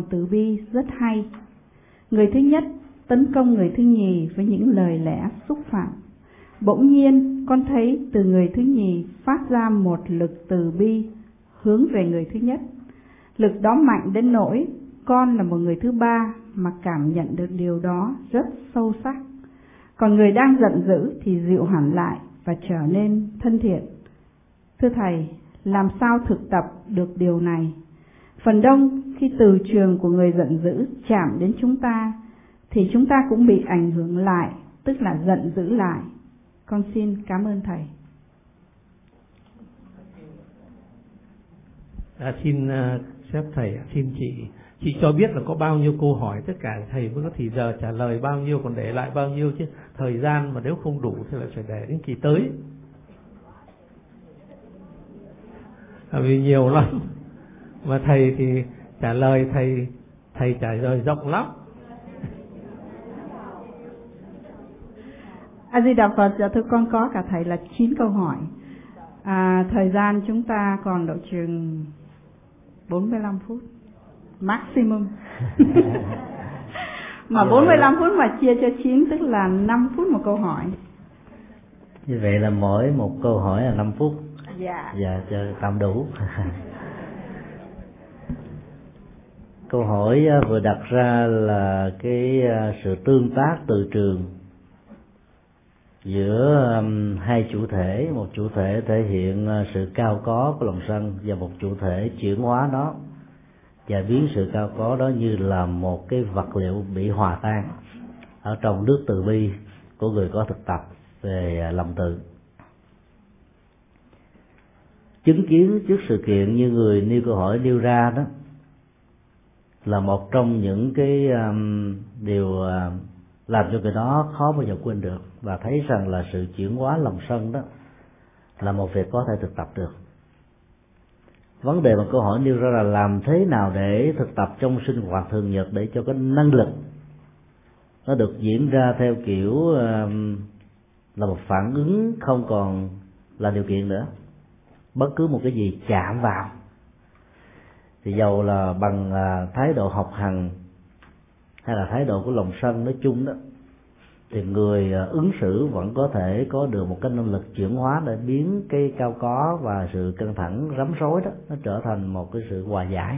từ bi rất hay. Người thứ nhất tấn công người thứ nhì với những lời lẽ xúc phạm. Bỗng nhiên con thấy từ người thứ nhì phát ra một lực từ bi hướng về người thứ nhất. Lực đó mạnh đến nỗi con là một người thứ ba mà cảm nhận được điều đó rất sâu sắc. Còn người đang giận dữ thì dịu hẳn lại và trở nên thân thiện. Thưa Thầy, làm sao thực tập được điều này? Phần đông khi từ trường của người giận dữ chạm đến chúng ta thì chúng ta cũng bị ảnh hưởng lại, tức là giận dữ lại. Con xin cảm ơn Thầy. Xin phép Thầy, xin chị cho biết là có bao nhiêu câu hỏi, tất cả Thầy mới có thì giờ trả lời bao nhiêu, còn để lại bao nhiêu, chứ thời gian mà nếu không đủ thì lại phải để đến kỳ tới. Vì nhiều lắm, mà Thầy thì trả lời Thầy trả lời rộng lắm. A Di Đà Phật. Dạ thưa con có cả Thầy là 9 câu hỏi. Thời gian chúng ta còn độ chừng 45 phút maximum. Mà 45 phút mà chia cho 9 tức là 5 phút một câu hỏi. Như vậy là mỗi một câu hỏi là 5 phút. Dạ. Dạ, cho tạm đủ. Câu hỏi vừa đặt ra là cái sự tương tác từ trường giữa hai chủ thể, một chủ thể thể hiện sự cao có của lòng sân và một chủ thể chuyển hóa nó và biến sự cao có đó như là một cái vật liệu bị hòa tan ở trong nước từ bi của người có thực tập về lòng từ. Chứng kiến trước sự kiện như người nêu câu hỏi nêu ra đó là một trong những cái điều làm cho người đó khó bao giờ quên được, và thấy rằng là sự chuyển hóa lòng sân đó là một việc có thể thực tập được. Vấn đề mà câu hỏi nêu ra là làm thế nào để thực tập trong sinh hoạt thường nhật để cho cái năng lực nó được diễn ra theo kiểu là một phản ứng không còn là điều kiện nữa. Bất cứ một cái gì chạm vào thì dầu là bằng thái độ học hành hay là thái độ của lòng sân nói chung đó, thì người ứng xử vẫn có thể có được một cái năng lực chuyển hóa để biến cái cao có và sự căng thẳng rắm rối đó nó trở thành một cái sự hòa giải.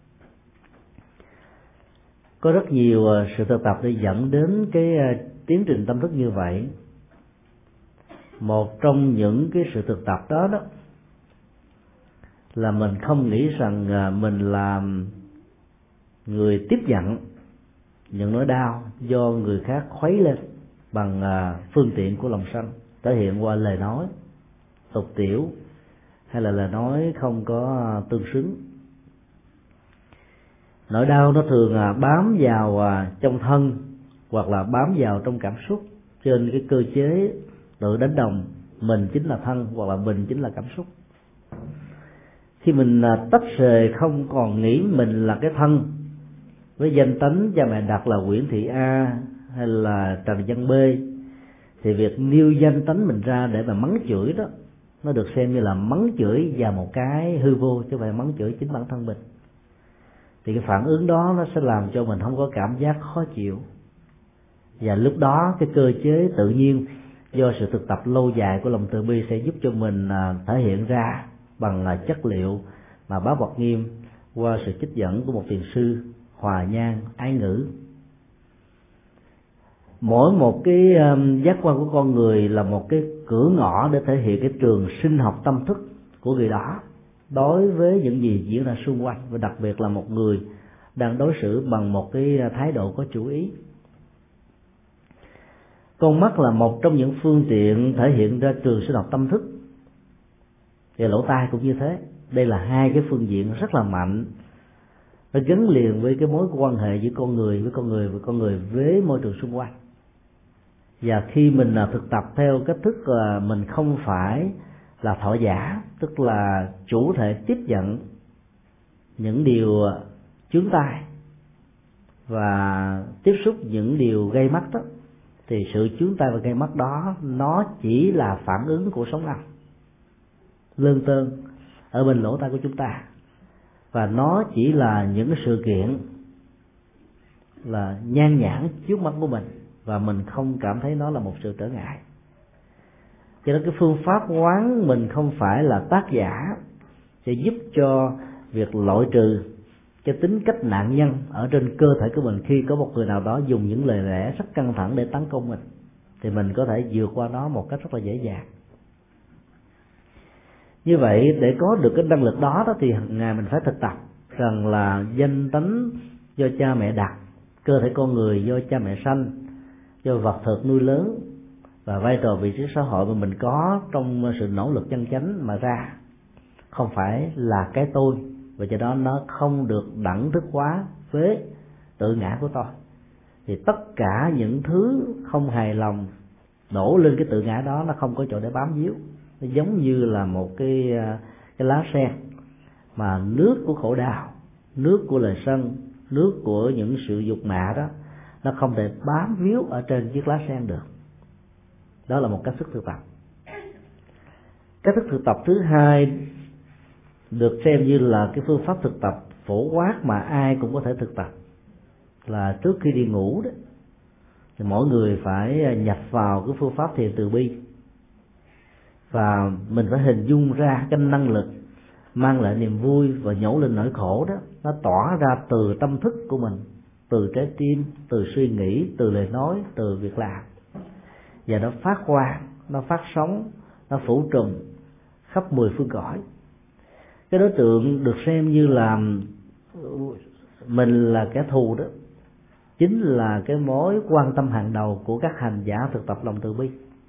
Có rất nhiều sự thực tập để dẫn đến cái tiến trình tâm thức như vậy. Một trong những cái sự thực tập đó là mình không nghĩ rằng mình là người tiếp nhận những nỗi đau do người khác khuấy lên bằng phương tiện của lòng sân, thể hiện qua lời nói tục tiểu hay là lời nói không có tương xứng. Nỗi đau nó thường bám vào trong thân hoặc là bám vào trong cảm xúc, trên cái cơ chế tự đánh đồng mình chính là thân hoặc là mình chính là cảm xúc. Khi mình tách rời không còn nghĩ mình là cái thân với danh tánh cha mẹ đặt là Nguyễn Thị A hay là Trần Văn B, thì việc nêu danh tánh mình ra để mà mắng chửi đó nó được xem như là mắng chửi vào một cái hư vô, chứ không phải mắng chửi chính bản thân mình. Thì cái phản ứng đó nó sẽ làm cho mình không có cảm giác khó chịu, và lúc đó cái cơ chế tự nhiên do sự thực tập lâu dài của lòng từ bi sẽ giúp cho mình thể hiện ra bằng chất liệu mà Bá Bậc Nghiêm qua sự trích dẫn của một thiền sư hòa nhang ái ngữ. Mỗi một cái giác quan của con người là một cái cửa ngõ để thể hiện cái trường sinh học tâm thức của người đó đối với những gì diễn ra xung quanh, và đặc biệt là một người đang đối xử bằng một cái thái độ có chủ ý. Con mắt là một trong những phương tiện thể hiện ra trường sinh học tâm thức, và lỗ tai cũng như thế. Đây là hai cái phương diện rất là mạnh, nó gắn liền với cái mối quan hệ giữa con người với con người và con người với môi trường xung quanh. Và khi mình thực tập theo cách thức là mình không phải là thọ giả, tức là chủ thể tiếp nhận những điều chướng tai và tiếp xúc những điều gây mắt đó, thì sự chướng tai và gây mắt đó nó chỉ là phản ứng của sóng âm lơn tơn ở bên lỗ tai của chúng ta, và nó chỉ là những sự kiện là nhan nhản trước mắt của mình, và mình không cảm thấy nó là một sự trở ngại. Cho nên cái phương pháp quán mình không phải là tác giả sẽ giúp cho việc loại trừ cái tính cách nạn nhân ở trên cơ thể của mình. Khi có một người nào đó dùng những lời lẽ rất căng thẳng để tấn công mình, thì mình có thể vượt qua nó một cách rất là dễ dàng. Như vậy để có được cái năng lực đó thì hàng ngày mình phải thực tập rằng là danh tánh do cha mẹ đặt, cơ thể con người do cha mẹ sanh, do vật thực nuôi lớn, và vai trò vị trí xã hội mà mình có trong sự nỗ lực chân chánh mà ra, không phải là cái tôi, và do đó nó không được đẳng thức hóa với tự ngã của tôi. Thì tất cả những thứ không hài lòng đổ lên cái tự ngã đó, nó không có chỗ để bám víu. Nó giống như là một cái lá sen mà nước của khổ đau, nước của lời sân, nước của những sự dục mạ đó, nó không thể bám víu ở trên chiếc lá sen được. Đó là một cách thức thực tập. Cách thức thực tập thứ hai được xem như là cái phương pháp thực tập phổ quát mà ai cũng có thể thực tập, là trước khi đi ngủ đó, thì mỗi người phải nhập vào cái phương pháp thiền từ bi, và mình phải hình dung ra cái năng lực mang lại niềm vui và nhổ lên nỗi khổ đó, nó tỏa ra từ tâm thức của mình, từ trái tim, từ suy nghĩ, từ lời nói, từ việc làm, và nó phát quang, nó phát sóng, nó phủ trùm khắp 10 phương cõi. Cái đối tượng được xem như là mình là kẻ thù đó, chính là cái mối quan tâm hàng đầu của các hành giả thực tập lòng từ bi.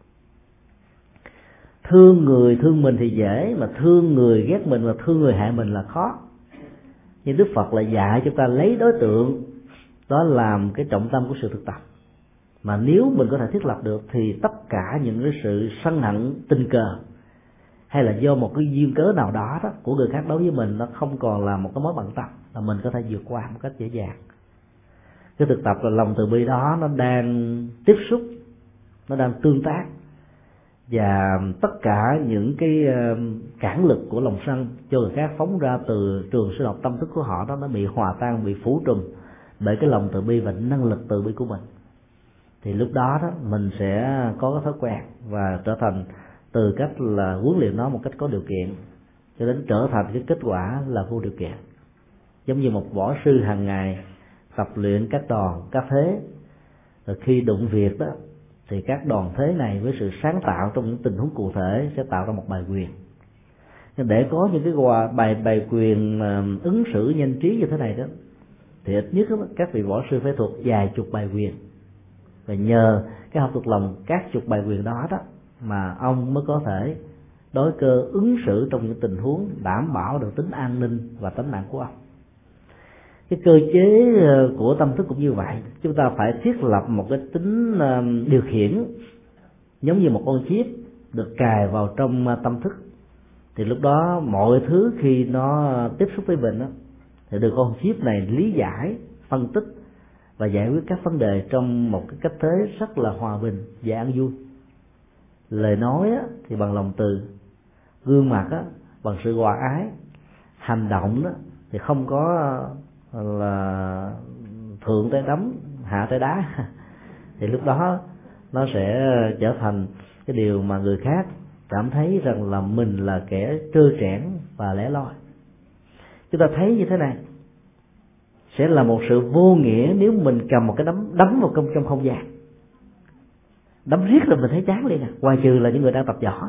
Thương người thương mình thì dễ, mà thương người ghét mình và thương người hại mình là khó. Nhưng Đức Phật lại dạy chúng ta lấy đối tượng đó làm cái trọng tâm của sự thực tập. Mà nếu mình có thể thiết lập được thì tất cả những cái sự sân hận tình cờ hay là do một cái duyên cớ nào đó, của người khác đối với mình, nó không còn là một cái mối bận tâm, là mình có thể vượt qua một cách dễ dàng. Cái thực tập là lòng từ bi đó, nó đang tiếp xúc, nó đang tương tác, và tất cả những cái cản lực của lòng sân cho người khác phóng ra từ trường sinh học tâm thức của họ đó, nó bị hòa tan, bị phủ trùm bởi cái lòng từ bi và năng lực từ bi của mình. Thì lúc đó mình sẽ có cái thói quen và trở thành từ cách là huấn luyện nó một cách có điều kiện cho đến trở thành cái kết quả là vô điều kiện. Giống như một võ sư hàng ngày tập luyện các đòn các thế, rồi khi đụng việc đó thì các đòn thế này với sự sáng tạo trong những tình huống cụ thể sẽ tạo ra một bài quyền. Nhưng để có những cái bài quyền ứng xử nhanh trí như thế này đó, thì ít nhất các vị võ sư phải thuộc vài chục bài quyền, và nhờ cái học thuộc lòng các chục bài quyền đó mà ông mới có thể đối cơ ứng xử trong những tình huống đảm bảo được tính an ninh và tính mạng của ông. Cái cơ chế của tâm thức cũng như vậy, chúng ta phải thiết lập một cái tính điều khiển giống như một con chip được cài vào trong tâm thức. Thì lúc đó mọi thứ khi nó tiếp xúc với mình thì được con chip này lý giải, phân tích và giải quyết các vấn đề trong một cái cách thế rất là hòa bình và an vui. Lời nói thì bằng lòng từ, gương mặt bằng sự hòa ái, hành động thì không có là thượng tới đấm hạ tới đá. Thì lúc đó nó sẽ trở thành cái điều mà người khác cảm thấy rằng là mình là kẻ trơ trẽn và lẻ loi. Chúng ta thấy như thế này, sẽ là một sự vô nghĩa nếu mình cầm một cái đấm vào trong không gian. Đấm riết là mình thấy chán liền ngoài trừ là những người đang tập võ.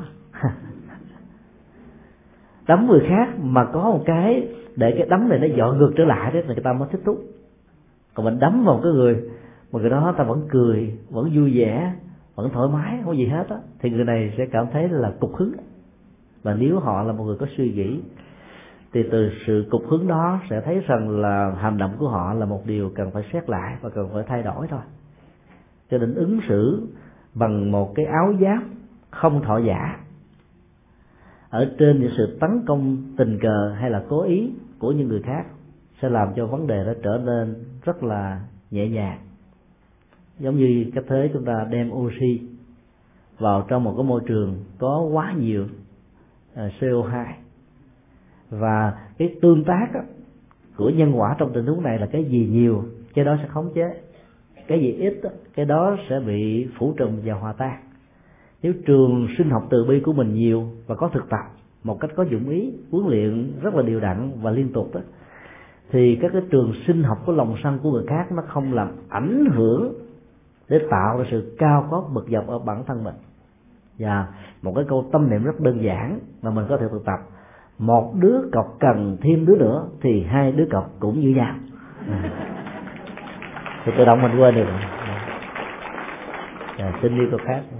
Đấm người khác mà có một cái để cái đấm này nó dọn ngược trở lại đấy, người ta mới thích thú. Còn mình đấm vào cái người mà người đó ta vẫn cười, vẫn vui vẻ, vẫn thoải mái, không có gì hết thì người này sẽ cảm thấy là cục hứng. Và nếu họ là một người có suy nghĩ thì từ sự cục hứng đó sẽ thấy rằng là hành động của họ là một điều cần phải xét lại và cần phải thay đổi thôi. Cho nên ứng xử bằng một cái áo giáp không thọ giả ở trên những sự tấn công tình cờ hay là cố ý của những người khác sẽ làm cho vấn đề nó trở nên rất là nhẹ nhàng. Giống như cách thế chúng ta đem oxy vào trong một cái môi trường có quá nhiều CO2, và cái tương tác của nhân quả trong tình huống này là cái gì nhiều cái đó sẽ khống chế. Cái gì ít đó, cái đó sẽ bị phủ trùm và hòa tan. Nếu trường sinh học từ bi của mình nhiều và có thực tập một cách có dụng ý, huấn luyện rất là đều đặn và liên tục đó, thì các cái trường sinh học của lòng sân của người khác nó không làm ảnh hưởng để tạo ra sự cao có bực dọc ở bản thân mình. Và một cái câu tâm niệm rất đơn giản mà mình có thể thực tập: một đứa cọc cần thêm đứa nữa thì hai đứa cọc cũng như nhau. Thì tự động mình quên được. Xin đi câu khác.